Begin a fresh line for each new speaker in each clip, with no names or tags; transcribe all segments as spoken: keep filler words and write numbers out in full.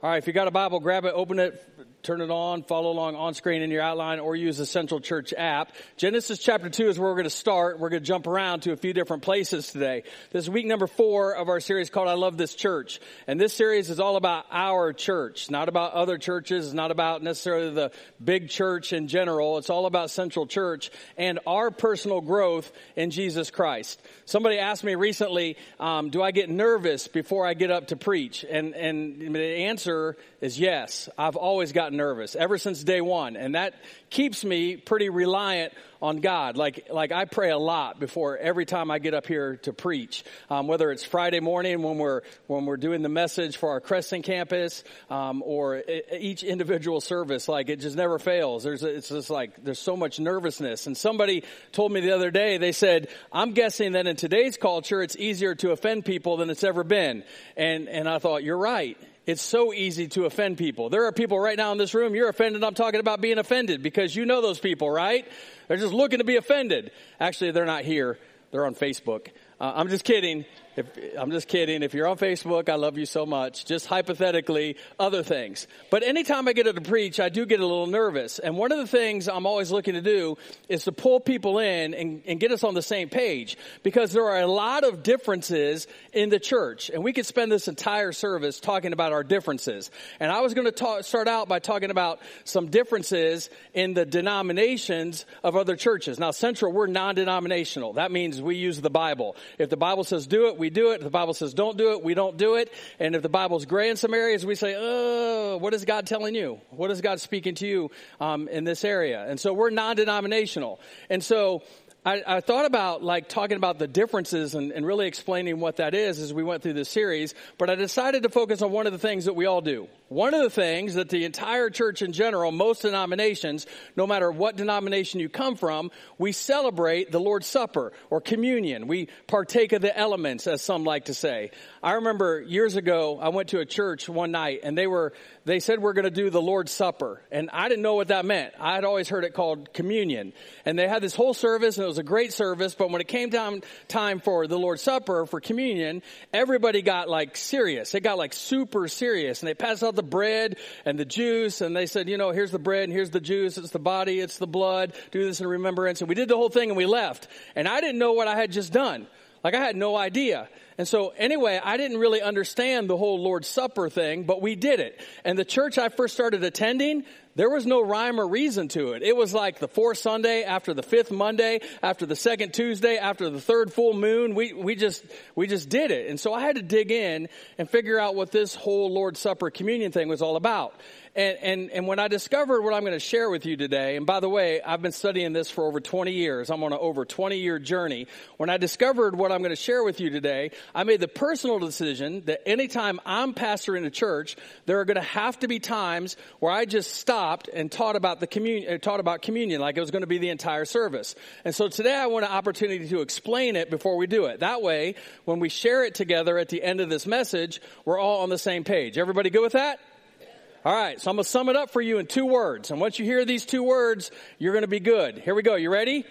All right, if you got a Bible, grab it, open it, turn it on, follow along on screen in your outline, or use the Central Church app. Genesis chapter two is where we're going to start. We're going to jump around to a few different places today. This is week number four of our series called I Love This Church. And this series is all about our church, not about other churches, not about necessarily the big church in general. It's all about Central Church and our personal growth in Jesus Christ. Somebody asked me recently, um, do I get nervous before I get up to preach? And, and the answer is yes. I've always gotten nervous ever since day one. And that keeps me pretty reliant on God. Like, like I pray a lot before every time I get up here to preach. Um, whether it's Friday morning when we're, when we're doing the message for our Crescent campus, um, or each individual service, like it just never fails. There's, it's just like, there's so much nervousness. And somebody told me the other day, they said, I'm guessing that in today's culture, it's easier to offend people than it's ever been. And, and I thought, you're right. It's so easy to offend people. There are people right now in this room, you're offended. I'm talking about being offended because you know those people, right? They're just looking to be offended. Actually, they're not here. They're on Facebook. Uh, I'm just kidding. If, I'm just kidding. If you're on Facebook, I love you so much. Just hypothetically, other things. But anytime I get up to preach, I do get a little nervous. And one of the things I'm always looking to do is to pull people in and, and get us on the same page. Because there are a lot of differences in the church. And we could spend this entire service talking about our differences. And I was going to talk, start out by talking about some differences in the denominations of other churches. Now, Central, we're non-denominational. That means we use the Bible. If the Bible says do it, we do it. If the Bible says don't do it, we don't do it. And if the Bible's gray in some areas, we say, oh, what is God telling you? What is God speaking to you um, in this area? And so we're non-denominational. And so I, I thought about like talking about the differences and, and really explaining what that is as we went through this series. But I decided to focus on one of the things that we all do. One of the things that the entire church in general, most denominations, no matter what denomination you come from, we celebrate the Lord's Supper or communion. We partake of the elements, as some like to say. I remember years ago, I went to a church one night and they were, they said we're going to do the Lord's Supper. And I didn't know what that meant. I had always heard it called communion. And they had this whole service and it was a great service. But when it came down time for the Lord's Supper, for communion, everybody got like serious. It got like super serious. And they passed out the bread and the juice. And they said, you know, here's the bread and here's the juice. It's the body. It's the blood. Do this in remembrance. And we did the whole thing and we left. And I didn't know what I had just done. Like I had no idea. And so anyway, I didn't really understand the whole Lord's Supper thing, but we did it. And the church I first started attending, there was no rhyme or reason to it. It was like the fourth Sunday, after the fifth Monday, after the second Tuesday, after the third full moon. We, we just, we just did it. And so I had to dig in and figure out what this whole Lord's Supper communion thing was all about. And, and, and when I discovered what I'm going to share with you today, and by the way, I've been studying this for over twenty years. I'm on an over twenty year journey. When I discovered what I'm going to share with you today, I made the personal decision that anytime I'm pastoring a church, there are going to have to be times where I just stopped and taught about the communion, taught about communion like it was going to be the entire service. And so today I want an opportunity to explain it before we do it. That way, when we share it together at the end of this message, we're all on the same page. Everybody good with that? All right, so I'm going to sum it up for you in two words. And once you hear these two words, you're going to be good. Here we go. You ready?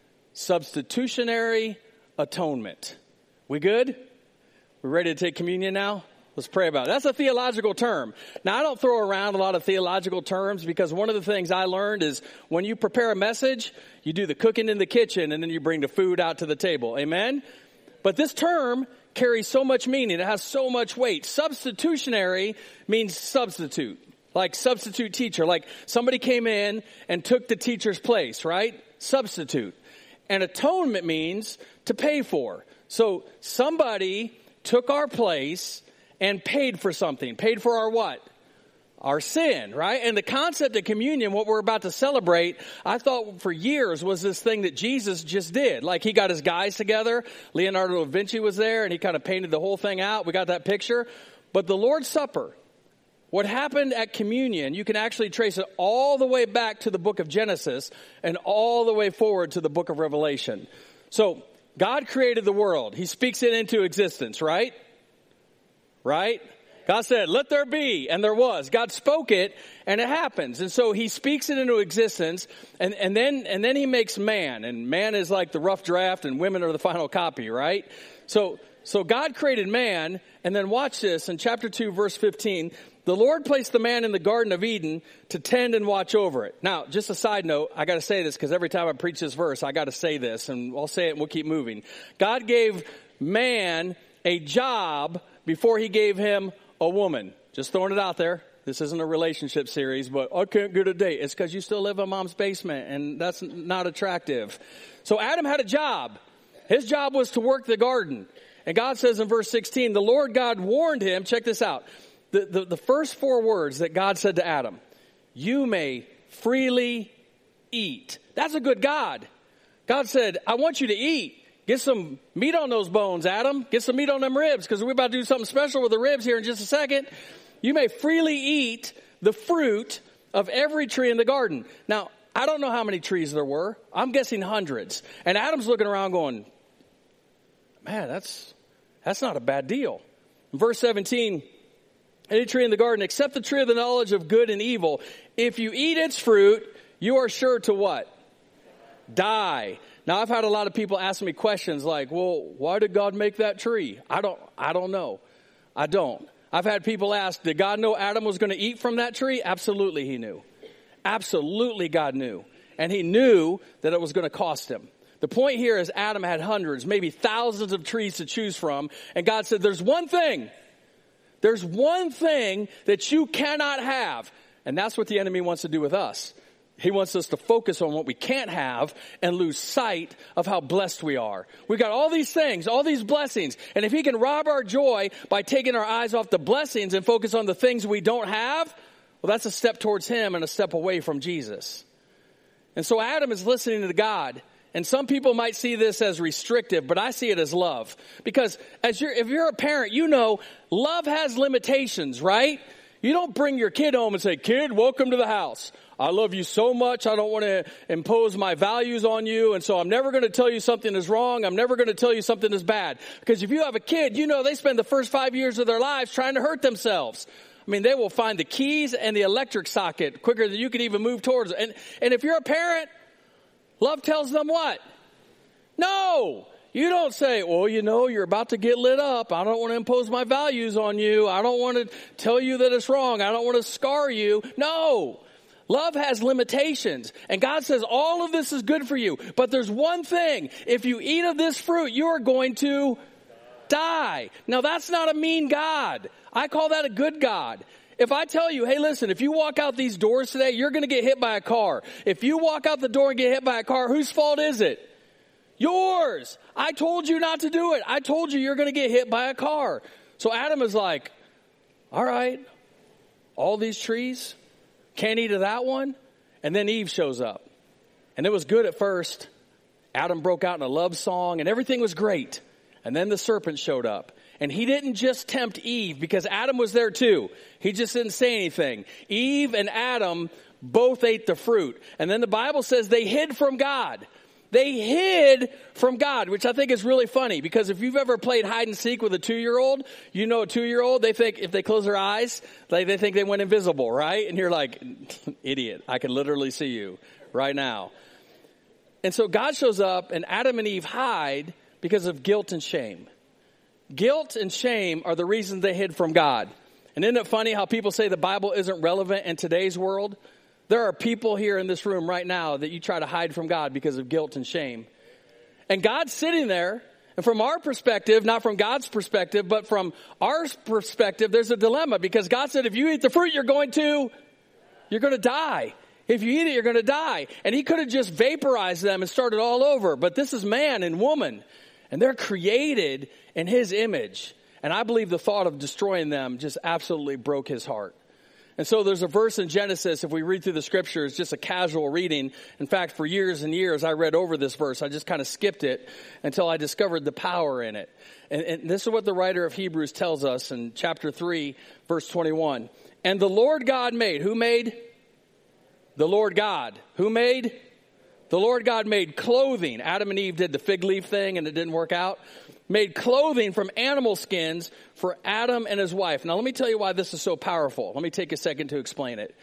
Substitutionary atonement. We good? We ready to take communion now? Let's pray about it. That's a theological term. Now, I don't throw around a lot of theological terms because one of the things I learned is when you prepare a message, you do the cooking in the kitchen and then you bring the food out to the table. Amen? But this term carries so much meaning. It has so much weight. Substitutionary means substitute, like substitute teacher, like somebody came in and took the teacher's place, right? Substitute. And atonement means to pay for. So somebody took our place and paid for something. Paid for our what? Our sin, right? And the concept of communion, what we're about to celebrate, I thought for years was this thing that Jesus just did. Like he got his guys together. Leonardo da Vinci was there and he kind of painted the whole thing out. We got that picture. But the Lord's Supper, what happened at communion, you can actually trace it all the way back to the book of Genesis and all the way forward to the book of Revelation. So God created the world. He speaks it into existence, right? Right? God said, let there be, and there was. God spoke it, and it happens. And so he speaks it into existence, and, and then and then he makes man. And man is like the rough draft, and women are the final copy, right? So so God created man, and then watch this. In chapter two, verse fifteen, the Lord placed the man in the Garden of Eden to tend and watch over it. Now, just a side note, I got to say this because every time I preach this verse, I got to say this, and I'll say it and we'll keep moving. God gave man a job before he gave him a woman. Just throwing it out there. This isn't a relationship series, but I can't get a date. It's because you still live in mom's basement, and that's not attractive. So Adam had a job. His job was to work the garden. And God says in verse sixteen, the Lord God warned him, check this out, the, the, the first four words that God said to Adam, you may freely eat. That's a good God. God said, I want you to eat. Get some meat on those bones, Adam. Get some meat on them ribs, because we're about to do something special with the ribs here in just a second. You may freely eat the fruit of every tree in the garden. Now, I don't know how many trees there were. I'm guessing hundreds. And Adam's looking around going, man, that's that's not a bad deal. In verse seventeen, any tree in the garden, except the tree of the knowledge of good and evil, if you eat its fruit, you are sure to what? Die. Now, I've had a lot of people ask me questions like, well, why did God make that tree? I don't, I don't know. I don't. I've had people ask, did God know Adam was going to eat from that tree? Absolutely, he knew. Absolutely, God knew. And he knew that it was going to cost him. The point here is Adam had hundreds, maybe thousands of trees to choose from. And God said, there's one thing. There's one thing that you cannot have. And that's what the enemy wants to do with us. He wants us to focus on what we can't have and lose sight of how blessed we are. We got all these things, all these blessings. And if he can rob our joy by taking our eyes off the blessings and focus on the things we don't have, well, that's a step towards him and a step away from Jesus. And so Adam is listening to God. And some people might see this as restrictive, but I see it as love. Because as you're, if you're a parent, you know love has limitations, right? You don't bring your kid home and say, kid, welcome to the house. I love you so much. I don't want to impose my values on you. And so I'm never going to tell you something is wrong. I'm never going to tell you something is bad. Because if you have a kid, you know they spend the first five years of their lives trying to hurt themselves. I mean, they will find the keys and the electric socket quicker than you can even move towards it. And, and if you're a parent, love tells them what? No. You don't say, well, you know, you're about to get lit up. I don't want to impose my values on you. I don't want to tell you that it's wrong. I don't want to scar you. No. Love has limitations. And God says all of this is good for you. But there's one thing. If you eat of this fruit, you are going to die. Now, that's not a mean God. I call that a good God. If I tell you, hey, listen, if you walk out these doors today, you're going to get hit by a car. If you walk out the door and get hit by a car, whose fault is it? Yours. I told you not to do it. I told you you're going to get hit by a car. So Adam is like, all right, all these trees, can't eat of that one. And then Eve shows up. And it was good at first. Adam broke out in a love song and everything was great. And then the serpent showed up. And he didn't just tempt Eve because Adam was there too. He just didn't say anything. Eve and Adam both ate the fruit. And then the Bible says they hid from God. They hid from God, which I think is really funny because if you've ever played hide and seek with a two-year-old, you know a two-year-old, they think if they close their eyes, they, they think they went invisible, right? And you're like, idiot, I can literally see you right now. And so God shows up and Adam and Eve hide because of guilt and shame. Guilt and shame are the reasons they hid from God. And isn't it funny how people say the Bible isn't relevant in today's world? There are people here in this room right now that you try to hide from God because of guilt and shame. And God's sitting there, and from our perspective, not from God's perspective, but from our perspective, there's a dilemma because God said if you eat the fruit, you're going to, you're going to die. If you eat it, you're going to die. And he could have just vaporized them and started all over. But this is man and woman, and they're created in his image. And I believe the thought of destroying them just absolutely broke his heart. And so there's a verse in Genesis, if we read through the scriptures, just a casual reading. In fact, for years and years, I read over this verse. I just kind of skipped it until I discovered the power in it. And, and this is what the writer of Hebrews tells us in chapter three, verse twenty-one. And the Lord God made, who made? The Lord God. Who made? The Lord God made clothing. Adam and Eve did the fig leaf thing and it didn't work out. Made clothing from animal skins for Adam and his wife. Now let me tell you why this is so powerful. Let me take a second to explain it.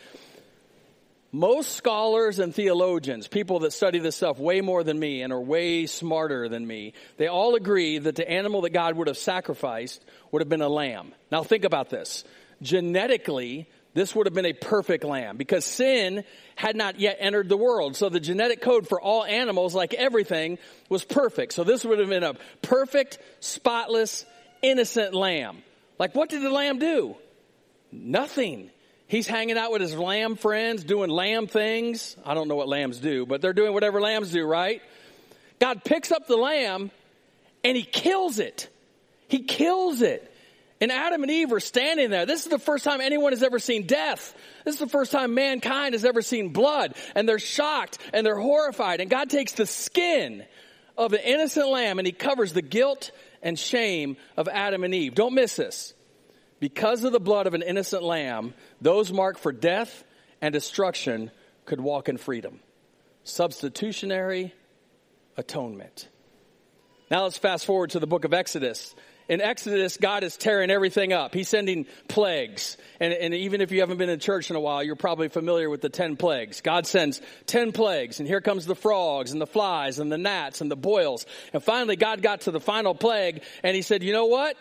Most scholars and theologians, people that study this stuff way more than me and are way smarter than me, they all agree that the animal that God would have sacrificed would have been a lamb. Now think about this. genetically, this would have been a perfect lamb because sin had not yet entered the world. So the genetic code for all animals, like everything, was perfect. So this would have been a perfect, spotless, innocent lamb. Like, what did the lamb do? Nothing. He's hanging out with his lamb friends, doing lamb things. I don't know what lambs do, but they're doing whatever lambs do, right? God picks up the lamb and he kills it. He kills it. And Adam and Eve are standing there. This is the first time anyone has ever seen death. This is the first time mankind has ever seen blood. And they're shocked and they're horrified. And God takes the skin of the innocent lamb and he covers the guilt and shame of Adam and Eve. Don't miss this. Because of the blood of an innocent lamb, those marked for death and destruction could walk in freedom. Substitutionary atonement. Now let's fast forward to the book of Exodus. In Exodus, God is tearing everything up. He's sending plagues. And, and even if you haven't been in church in a while, you're probably familiar with the ten plagues. God sends ten plagues, and here comes the frogs and the flies and the gnats and the boils. And finally, God got to the final plague, and he said, you know what?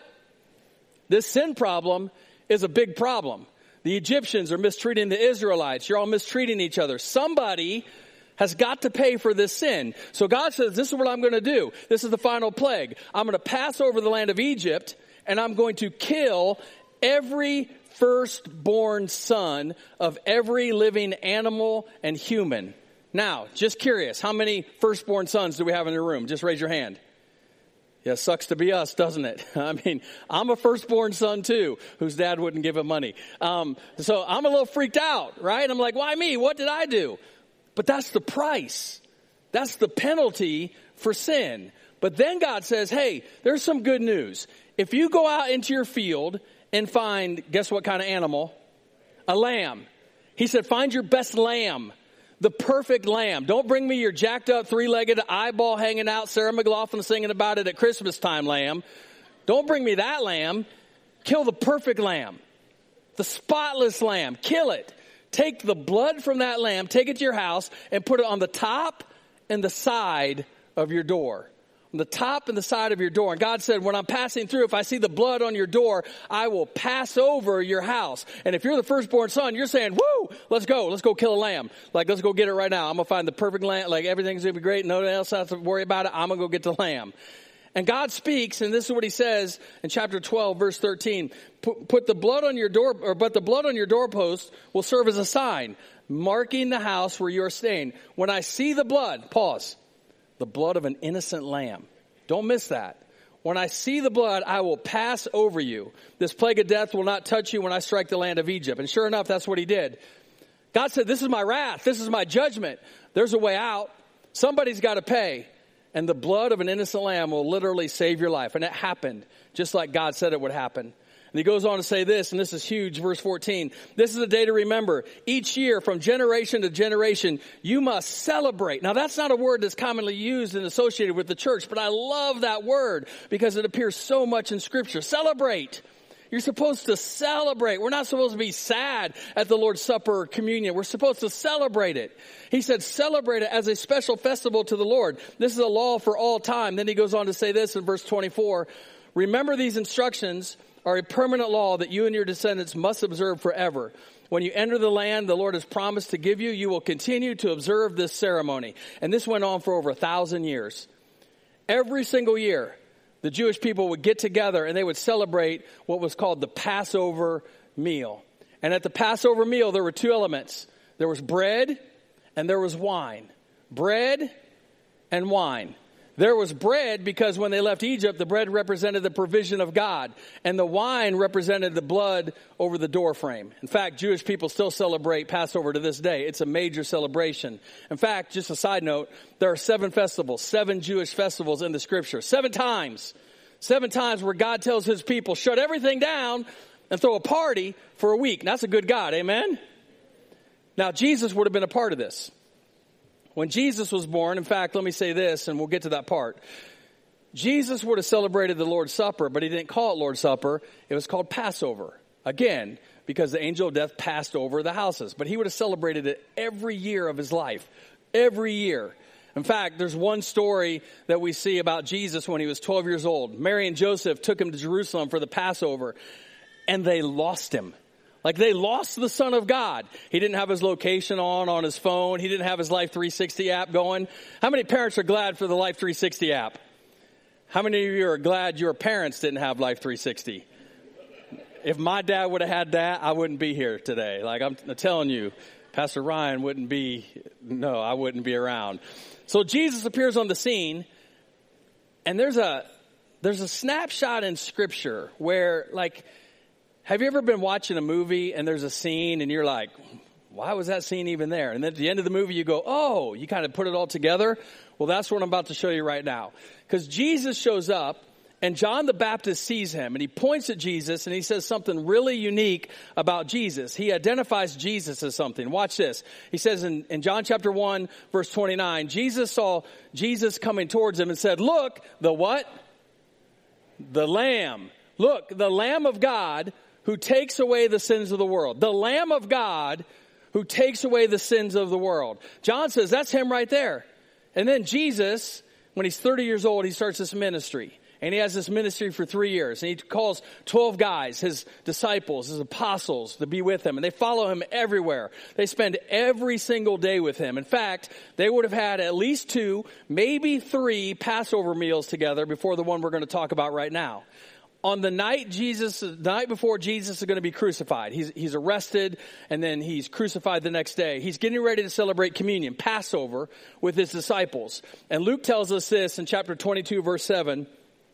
This sin problem is a big problem. The Egyptians are mistreating the Israelites. You're all mistreating each other. Somebody has got to pay for this sin. So God says, this is what I'm going to do. This is the final plague. I'm going to pass over the land of Egypt, and I'm going to kill every firstborn son of every living animal and human. Now, just curious, how many firstborn sons do we have in the room? Just raise your hand. Yeah, sucks to be us, doesn't it? I mean, I'm a firstborn son too, whose dad wouldn't give him money. Um, so I'm a little freaked out, right? I'm like, why me? What did I do? But that's the price. That's the penalty for sin. But then God says, hey, there's some good news. If you go out into your field and find, guess what kind of animal? A lamb. He said, find your best lamb. The perfect lamb. Don't bring me your jacked up three-legged eyeball hanging out, Sarah McLaughlin singing about it at Christmas time lamb. Don't bring me that lamb. Kill the perfect lamb. The spotless lamb. Kill it. Take the blood from that lamb, take it to your house, and put it on the top and the side of your door. On the top and the side of your door. And God said, when I'm passing through, if I see the blood on your door, I will pass over your house. And if you're the firstborn son, you're saying, woo, let's go. Let's go kill a lamb. Like, let's go get it right now. I'm going to find the perfect lamb. Like, everything's going to be great. No one else has to worry about it. I'm going to go get the lamb. And God speaks, and this is what he says in chapter twelve, verse thirteen. Put, put the blood on your door, or but the blood on your doorpost will serve as a sign, marking the house where you are staying. When I see the blood, pause, the blood of an innocent lamb. Don't miss that. When I see the blood, I will pass over you. This plague of death will not touch you when I strike the land of Egypt. And sure enough, that's what he did. God said, this is my wrath. This is my judgment. There's a way out. Somebody's got to pay. And the blood of an innocent lamb will literally save your life. And it happened just like God said it would happen. And he goes on to say this, and this is huge, verse fourteen. This is a day to remember. Each year, from generation to generation, you must celebrate. Now, that's not a word that's commonly used and associated with the church, but I love that word because it appears so much in Scripture. Celebrate. You're supposed to celebrate. We're not supposed to be sad at the Lord's Supper or communion. We're supposed to celebrate it. He said, celebrate it as a special festival to the Lord. This is a law for all time. Then he goes on to say this in verse twenty-four. Remember, these instructions are a permanent law that you and your descendants must observe forever. When you enter the land the Lord has promised to give you, you will continue to observe this ceremony. And this went on for over a thousand years. Every single year, the Jewish people would get together and they would celebrate what was called the Passover meal. And at the Passover meal, there were two elements. There was bread and there was wine. Bread and wine. There was bread because when they left Egypt, the bread represented the provision of God. And the wine represented the blood over the doorframe. In fact, Jewish people still celebrate Passover to this day. It's a major celebration. In fact, just a side note, there are seven festivals, seven Jewish festivals in the Scripture. Seven times. Seven times where God tells his people, shut everything down and throw a party for a week. That's a good God. Amen? Now, Jesus would have been a part of this. When Jesus was born, in fact, let me say this, and we'll get to that part. Jesus would have celebrated the Lord's Supper, but he didn't call it Lord's Supper. It was called Passover. Again, because the angel of death passed over the houses. But he would have celebrated it every year of his life. Every year. In fact, there's one story that we see about Jesus when he was twelve years old. Mary and Joseph took him to Jerusalem for the Passover, and they lost him. Like they lost the Son of God. He didn't have his location on on his phone. He didn't have his Life three sixty app going. How many parents are glad for the Life three sixty app? How many of you are glad your parents didn't have Life three sixty? If my dad would have had that, I wouldn't be here today. Like I'm telling you, Pastor Ryan wouldn't be, no, I wouldn't be around. So Jesus appears on the scene, and there's a, there's a snapshot in Scripture where, like, have you ever been watching a movie and there's a scene and you're like, why was that scene even there? And then at the end of the movie you go, oh, you kind of put it all together. Well, that's what I'm about to show you right now. Because Jesus shows up and John the Baptist sees him and he points at Jesus and he says something really unique about Jesus. He identifies Jesus as something. Watch this. He says in, in John chapter one, verse twenty-nine, Jesus saw Jesus coming towards him and said, look, the what? The Lamb. Look, the Lamb of God who takes away the sins of the world. The Lamb of God who takes away the sins of the world. John says, that's him right there. And then Jesus, when he's thirty years old, he starts this ministry. And he has this ministry for three years. And he calls twelve guys, his disciples, his apostles, to be with him. And they follow him everywhere. They spend every single day with him. In fact, they would have had at least two, maybe three Passover meals together before the one we're going to talk about right now. On the night Jesus, the night before Jesus is going to be crucified, he's, he's arrested and then he's crucified the next day. He's getting ready to celebrate communion, Passover, with his disciples. And Luke tells us this in chapter twenty-two, verse seven.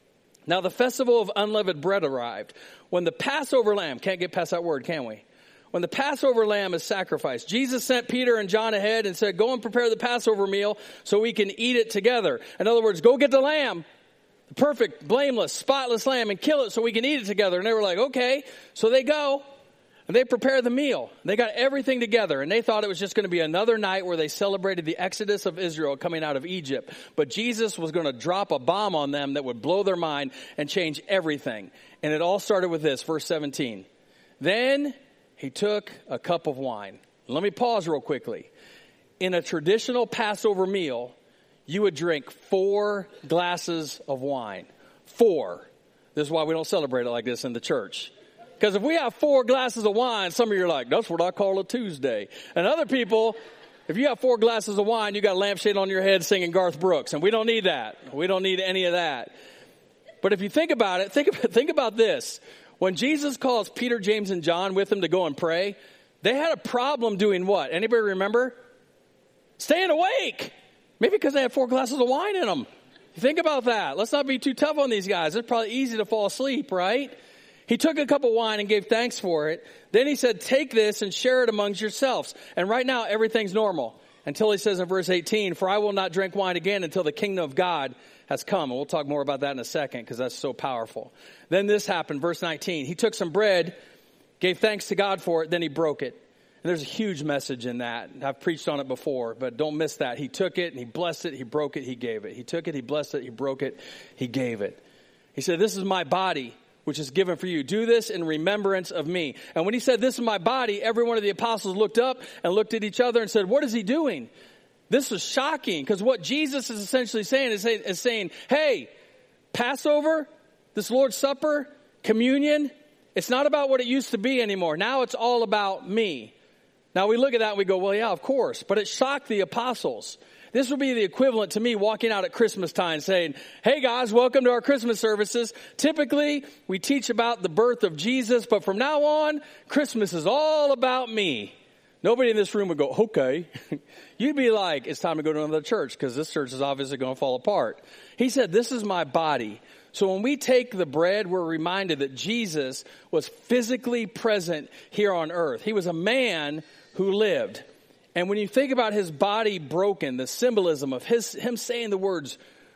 Now the festival of unleavened bread arrived. When the Passover lamb, can't get past that word, can we? When the Passover lamb is sacrificed, Jesus sent Peter and John ahead and said, go and prepare the Passover meal so we can eat it together. In other words, go get the lamb. Perfect, blameless, spotless lamb and kill it so we can eat it together. And they were like, okay. So they go and they prepare the meal. They got everything together and they thought it was just going to be another night where they celebrated the exodus of Israel coming out of Egypt. But Jesus was going to drop a bomb on them that would blow their mind and change everything. And it all started with this, verse seventeen. Then he took a cup of wine. Let me pause real quickly. In a traditional Passover meal, you would drink four glasses of wine. Four. This is why we don't celebrate it like this in the church. Because if we have four glasses of wine, some of you are like, that's what I call a Tuesday. And other people, if you have four glasses of wine, you got a lampshade on your head singing Garth Brooks. And we don't need that. We don't need any of that. But if you think about it, think about, think about this. When Jesus calls Peter, James, and John with him to go and pray, they had a problem doing what? Anybody remember? Staying awake. Maybe because they had four glasses of wine in them. Think about that. Let's not be too tough on these guys. It's probably easy to fall asleep, right? He took a cup of wine and gave thanks for it. Then he said, take this and share it amongst yourselves. And right now, everything's normal. Until he says in verse eighteen, for I will not drink wine again until the kingdom of God has come. And we'll talk more about that in a second because that's so powerful. Then this happened, verse nineteen. He took some bread, gave thanks to God for it, then he broke it. And there's a huge message in that. I've preached on it before, but don't miss that. He took it and he blessed it. He broke it. He gave it. He took it. He blessed it. He broke it. He gave it. He said, this is my body, which is given for you. Do this in remembrance of me. And when he said, this is my body, every one of the apostles looked up and looked at each other and said, what is he doing? This is shocking because what Jesus is essentially saying is, is saying, hey, Passover, this Lord's Supper, communion, it's not about what it used to be anymore. Now it's all about me. Now we look at that and we go, well, yeah, of course. But it shocked the apostles. This would be the equivalent to me walking out at Christmas time saying, hey guys, welcome to our Christmas services. Typically, we teach about the birth of Jesus, but from now on, Christmas is all about me. Nobody in this room would go, okay. You'd be like, it's time to go to another church because this church is obviously going to fall apart. He said, this is my body. So when we take the bread, we're reminded that Jesus was physically present here on earth. He was a man who lived. And when you think about his body broken, the symbolism of his him saying the words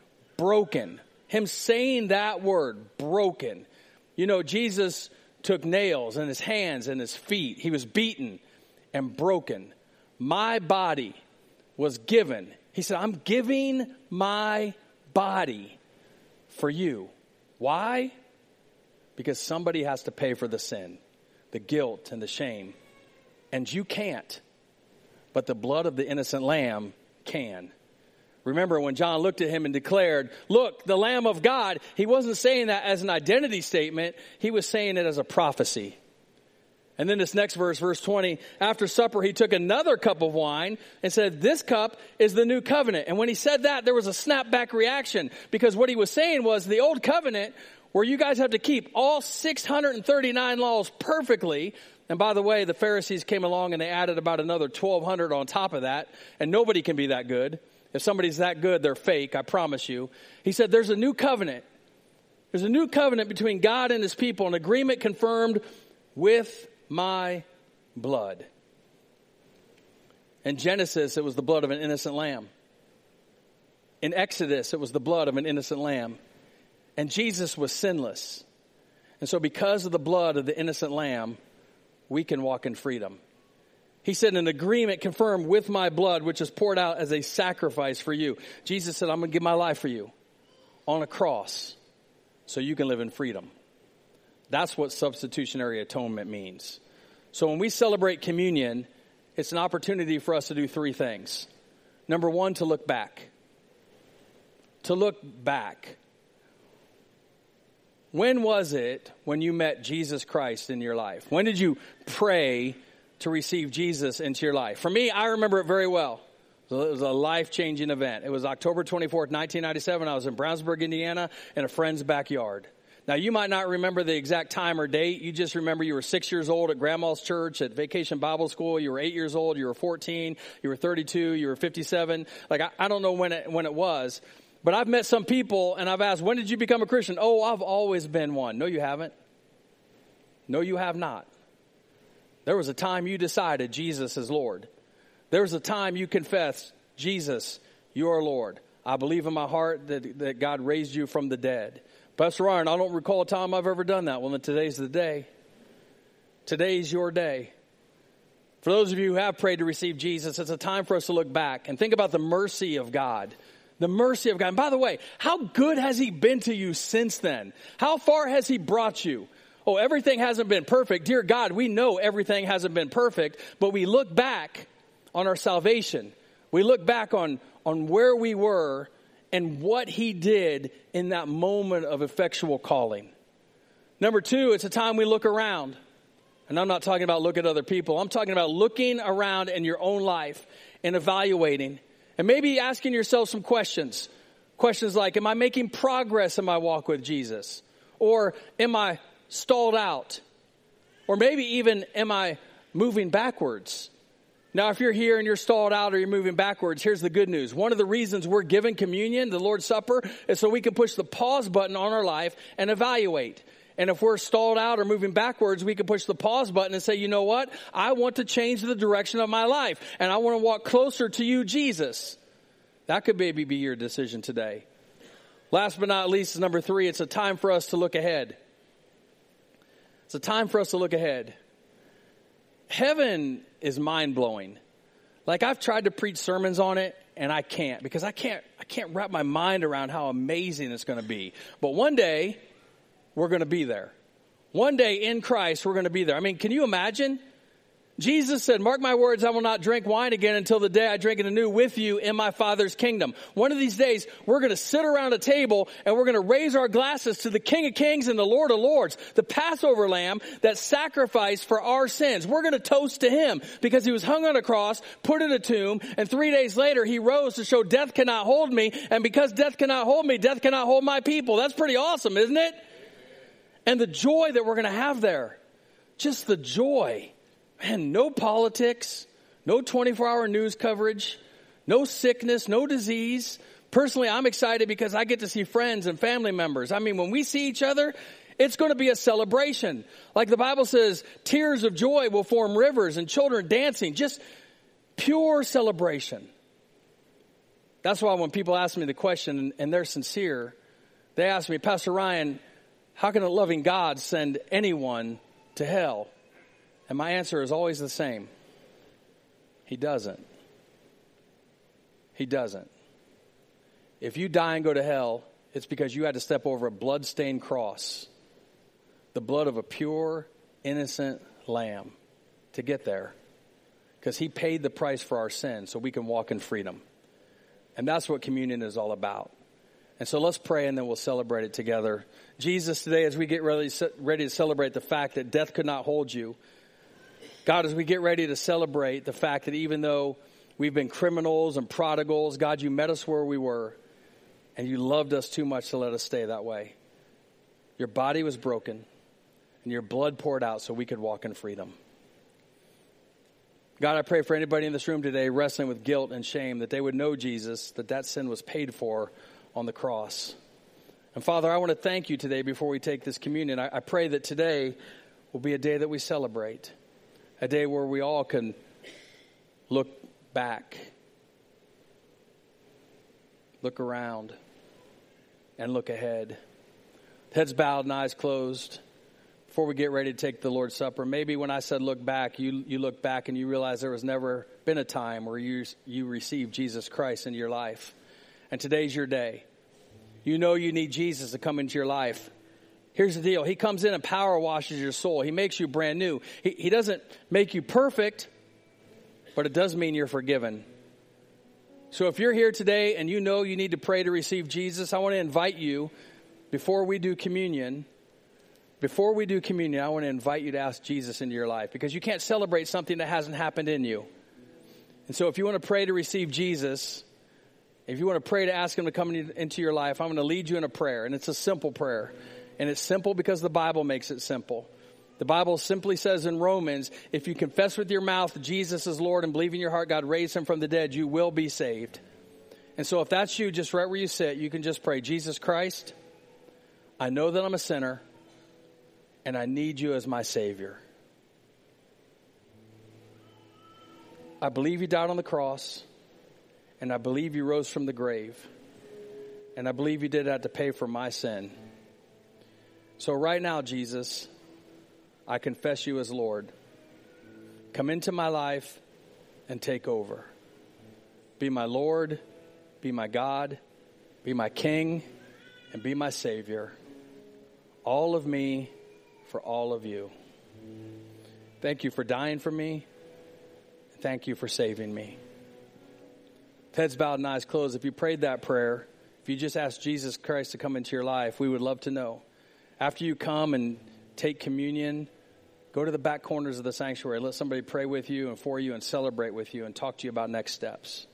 broken, him saying that word broken. You know, Jesus took nails in his hands and his feet. He was beaten and broken. My body was given. He said, I'm giving my body for you. Why? Because somebody has to pay for the sin, the guilt, and the shame. And you can't. But the blood of the innocent lamb can. Remember when John looked at him and declared, look, the Lamb of God, he wasn't saying that as an identity statement. He was saying it as a prophecy. And then this next verse, verse twenty, after supper, he took another cup of wine and said, this cup is the new covenant. And when he said that, there was a snapback reaction, because what he was saying was the old covenant, where you guys have to keep all six hundred thirty-nine laws perfectly. And by the way, the Pharisees came along and they added about another twelve hundred on top of that. And nobody can be that good. If somebody's that good, they're fake, I promise you. He said, there's a new covenant. There's a new covenant between God and his people, an agreement confirmed with my blood. In Genesis, it was the blood of an innocent lamb. In Exodus, it was the blood of an innocent lamb. And Jesus was sinless. And so because of the blood of the innocent lamb, we can walk in freedom. He said, an agreement confirmed with my blood, which is poured out as a sacrifice for you. Jesus said, I'm going to give my life for you on a cross so you can live in freedom. That's what substitutionary atonement means. So when we celebrate communion, it's an opportunity for us to do three things. Number one, to look back. To look back. When was it when you met Jesus Christ in your life? When did you pray to receive Jesus into your life? For me, I remember it very well. It was a life-changing event. It was October twenty-fourth, nineteen ninety-seven. I was in Brownsburg, Indiana, in a friend's backyard. Now, you might not remember the exact time or date. You just remember you were six years old at Grandma's church, at Vacation Bible School. You were eight years old. You were fourteen. You were thirty-two. You were fifty-seven. Like, I, I don't know when it, when it was. But I've met some people, and I've asked, when did you become a Christian? Oh, I've always been one. No, you haven't. No, you have not. There was a time you decided Jesus is Lord. There was a time you confessed, Jesus, you're Lord. I believe in my heart that, that God raised you from the dead. Pastor Ryan, I don't recall a time I've ever done that. Well, then today's the day. Today's your day. For those of you who have prayed to receive Jesus, it's a time for us to look back and think about the mercy of God. The mercy of God. And by the way, how good has he been to you since then? How far has he brought you? Oh, everything hasn't been perfect. Dear God, we know everything hasn't been perfect, but we look back on our salvation. We look back on, on where we were and what he did in that moment of effectual calling. Number two, it's a time we look around. And I'm not talking about look at other people. I'm talking about looking around in your own life and evaluating. And maybe asking yourself some questions. Questions like, am I making progress in my walk with Jesus? Or am I stalled out? Or maybe even, am I moving backwards? Now, if you're here and you're stalled out or you're moving backwards, here's the good news. One of the reasons we're given communion, the Lord's Supper, is so we can push the pause button on our life and evaluate. And if we're stalled out or moving backwards, we can push the pause button and say, you know what? I want to change the direction of my life. And I want to walk closer to you, Jesus. That could maybe be your decision today. Last but not least, number three, it's a time for us to look ahead. It's a time for us to look ahead. Heaven is mind-blowing. Like, I've tried to preach sermons on it, and I can't. Because I can't, I can't wrap my mind around how amazing it's going to be. But one day, we're going to be there. One day in Christ, we're going to be there. I mean, can you imagine? Jesus said, mark my words, I will not drink wine again until the day I drink it anew with you in my Father's kingdom. One of these days, we're going to sit around a table and we're going to raise our glasses to the King of Kings and the Lord of Lords, the Passover lamb that sacrificed for our sins. We're going to toast to him because he was hung on a cross, put in a tomb, and three days later he rose to show death cannot hold me. And because death cannot hold me, death cannot hold my people. That's pretty awesome, isn't it? And the joy that we're going to have there, just the joy. Man, no politics, no twenty-four hour news coverage, no sickness, no disease. Personally, I'm excited because I get to see friends and family members. I mean, when we see each other, it's going to be a celebration. Like the Bible says, tears of joy will form rivers and children dancing. Just pure celebration. That's why when people ask me the question and they're sincere, they ask me, Pastor Ryan, how can a loving God send anyone to hell? And my answer is always the same. He doesn't. He doesn't. If you die and go to hell, it's because you had to step over a blood-stained cross. The blood of a pure, innocent lamb to get there. Because he paid the price for our sins so we can walk in freedom. And that's what communion is all about. And so let's pray and then we'll celebrate it together. Jesus, today as we get ready, ready to celebrate the fact that death could not hold you, God, as we get ready to celebrate the fact that even though we've been criminals and prodigals, God, you met us where we were, and you loved us too much to let us stay that way. Your body was broken, and your blood poured out so we could walk in freedom. God, I pray for anybody in this room today wrestling with guilt and shame, that they would know Jesus, that that sin was paid for on the cross. And Father, I want to thank you today before we take this communion. I, I pray that today will be a day that we celebrate, a day where we all can look back, look around, and look ahead. Heads bowed and eyes closed. Before we get ready to take the Lord's Supper, maybe when I said look back, you you look back and you realize there was never been a time where you you received Jesus Christ into your life. And today's your day. You know you need Jesus to come into your life. Here's the deal. He comes in and power washes your soul. He makes you brand new. He, he doesn't make you perfect, but it does mean you're forgiven. So if you're here today and you know you need to pray to receive Jesus, I want to invite you, before we do communion, before we do communion, I want to invite you to ask Jesus into your life, because you can't celebrate something that hasn't happened in you. And so if you want to pray to receive Jesus, if you want to pray to ask him to come into your life, I'm going to lead you in a prayer, and it's a simple prayer. And it's simple because the Bible makes it simple. The Bible simply says in Romans, if you confess with your mouth Jesus is Lord and believe in your heart God raised him from the dead, you will be saved. And so if that's you, just right where you sit, you can just pray, Jesus Christ, I know that I'm a sinner, and I need you as my Savior. I believe you died on the cross, and I believe you rose from the grave, and I believe you did that to pay for my sin. So right now, Jesus, I confess you as Lord. Come into my life and take over. Be my Lord, be my God, be my King, and be my Savior. All of me for all of you. Thank you for dying for me. Thank you for saving me. Heads bowed and eyes closed. If you prayed that prayer, if you just asked Jesus Christ to come into your life, we would love to know. After you come and take communion, go to the back corners of the sanctuary. Let somebody pray with you and for you and celebrate with you and talk to you about next steps.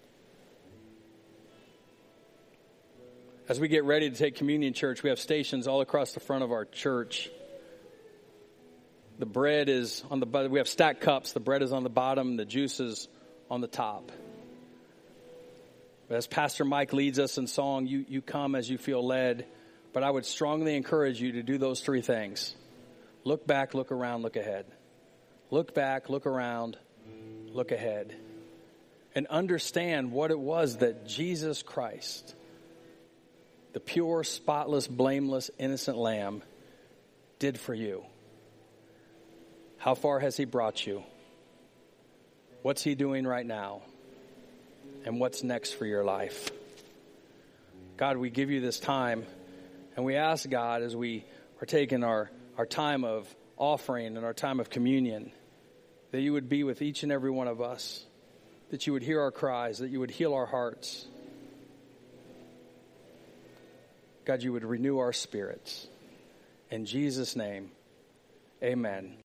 As we get ready to take communion, church, we have stations all across the front of our church. The bread is on the, we have stacked cups. The bread is on the bottom. The juice is on the top. As Pastor Mike leads us in song, you, you come as you feel led. But I would strongly encourage you to do those three things. Look back, look around, look ahead. Look back, look around, look ahead. And understand what it was that Jesus Christ, the pure, spotless, blameless, innocent Lamb, did for you. How far has he brought you? What's he doing right now? And what's next for your life? God, we give you this time. And we ask God, as we are taking our, our time of offering and our time of communion, that you would be with each and every one of us, that you would hear our cries, that you would heal our hearts. God, you would renew our spirits. In Jesus' name, amen.